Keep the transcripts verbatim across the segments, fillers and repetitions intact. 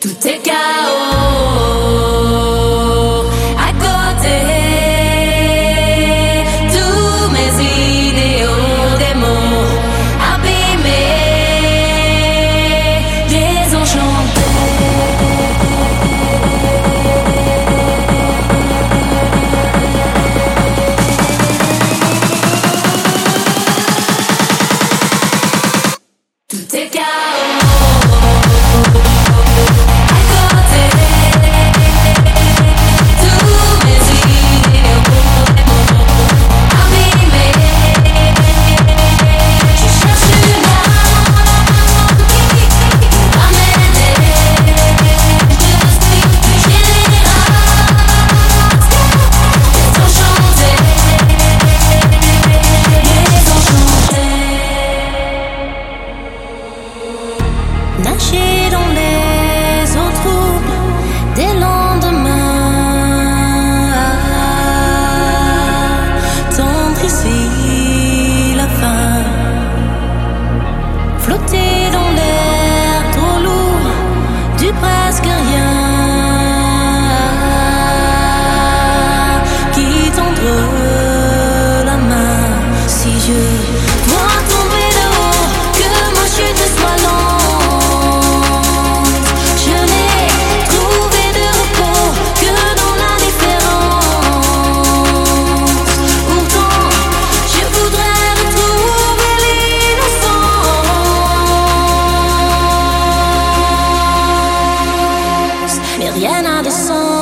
Tout est chaos à côté. Tous mes idéaux, des mots abîmés, désenchantés. Tout est chaos. Nager dans les eaux troubles des lendemains, attendre ici la fin, flotter dans l'air trop lourd du presque rien, qui tendre la main si je dois tomber de haut, que ma chute soit lente. Mais rien n'a de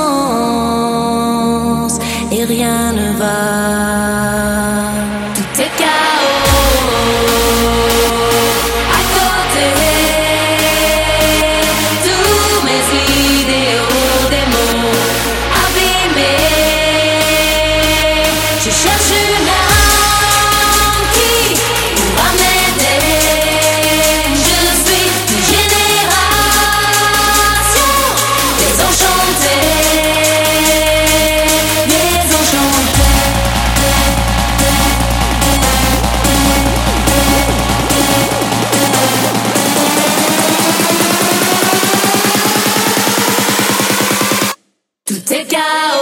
sens et rien ne va. Tout est chaos à côté. Tous mes idéaux, des mots abîmés. Je cherche une âme qui pourra m'aider. Je suis une génération désenchantée, désenchantée. Tout est chaos.